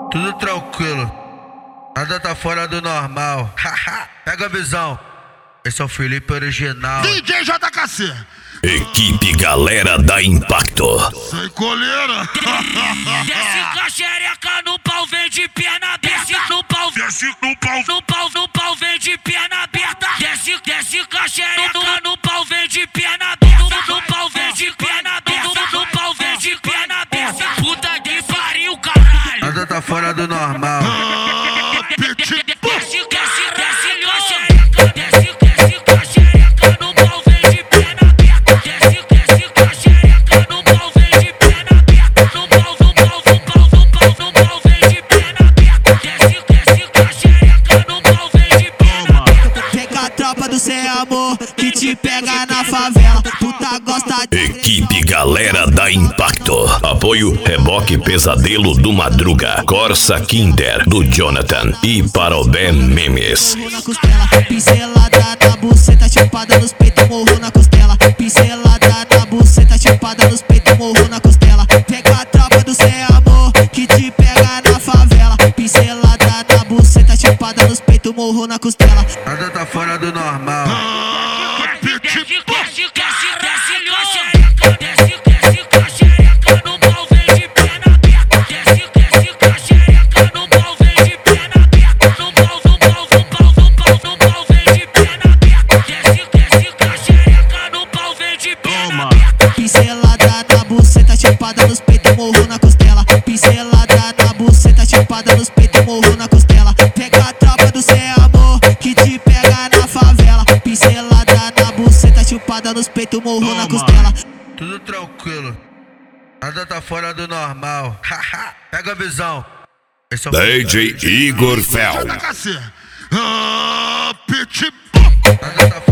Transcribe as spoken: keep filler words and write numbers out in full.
Tudo tranquilo, nada tá fora do normal. Pega a visão, esse é o Felipe original. D J J K C. Equipe Galera da Impacto. Sem coleira. Desce com a xereca no pau, vem de perna aberta. Desce no pau, Desce no pau. no pau, no pau, vem de perna aberta. Desce, desce com a xereca no pau, vem de perna aberta. No pau, vem de perna aberta. No pau, vem de perna aberta. Puta que pariu, caralho. Nada tá fora do normal. Ah, petit. Desce, desce, desce com a xereca. Desce, desce com a xereca no pau, vem de perna aberta. Desce, desce com a xereca no pau, vem de perna aberta. No pau, no pau, no pau, no pau, no pau, vem de perna aberta. Desce, desce com a xereca no pau, vem de perna aberta. Pega a tropa do Sem Amor que te pega na favela. Puta gosta de... Equipe Galera da Impacto. Apoio Reboque Pesadelo do Madruga, Corsa Kinder do Jonathan e Parobé Memes. Morro na costela, pincelada na buceta, chupada nos peitos, morro na costela. Pincelada na buceta, chupada nos peitos, morro na costela. Pega a tropa do Sem Amor que te pega na favela. Pincelada na buceta, chupada nos peitos, morro na costela. Nada tá fora do normal. Ah, petit. Desce, desce, desce, desce com a xereca. Desce, desce com a xereca no pau, vem de perna aberta. Desce, desce com a xereca no pau, vem de perna aberta. No pau, no pau, no pau, no pau, no pau, vem de perna aberta. Desce, desce com a xereca no pau, vem de perna aberta. Pincelada na buceta, chupada nos peitos, morro na costela. Pincelada na buceta, chupada nos peitos, morro na costela. Pega a tropa do Sem Amor que te pega na favela. Pincelada na buceta, chupada nos peitos, morro na costela. Tudo tranquilo, nada tá fora do normal. Pega a visão, esse é o D J Igor Fel. J K C. Ah, petit. Nada tá